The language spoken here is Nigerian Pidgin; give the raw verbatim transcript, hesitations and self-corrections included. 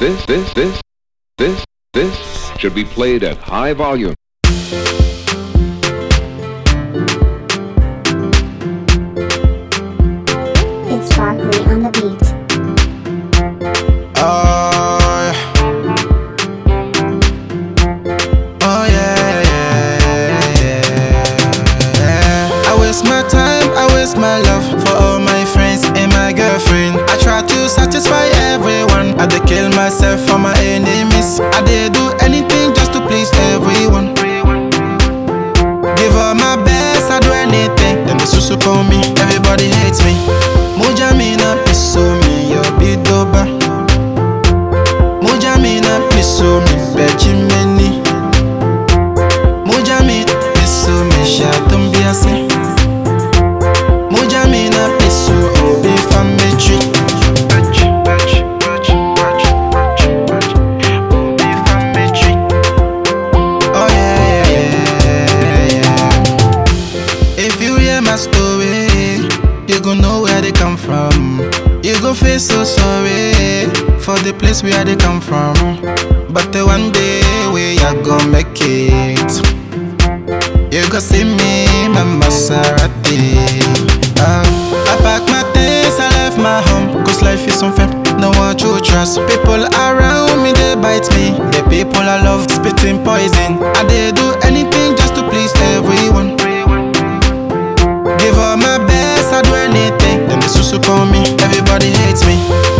this, this, this, this, this should be played at high volume. It's Sparkly on the beat. Oh, oh yeah, yeah, yeah, yeah. I waste my time, I waste my love for all my friends and my girlfriend. I try to satisfy everyone. I dey kill myself for my enemies. I dey do anything just to please everyone. Give all my best, I do anything. Then they susu on me, everybody hates me. Mujamina piso mi yo bidoba. Mujamina piso mi bejimeni. Mujamina piso mi shatumbiase. Mujamina piso obi fametri. Oh yeah, yeah, yeah. If you hear my story, you gon' know where they come from. You gon' feel so sorry for the place where they come from. But the one day we are gon' make it. You gon' see me, my Maserati. uh, I pack my things, I left my home. Cause life is unfair, no one to trust. People around me, they bite me. The people I love spitting poison. I dey do anything just to please everyone. Give all my best, I do anything. Then they susu on me, everybody hates me.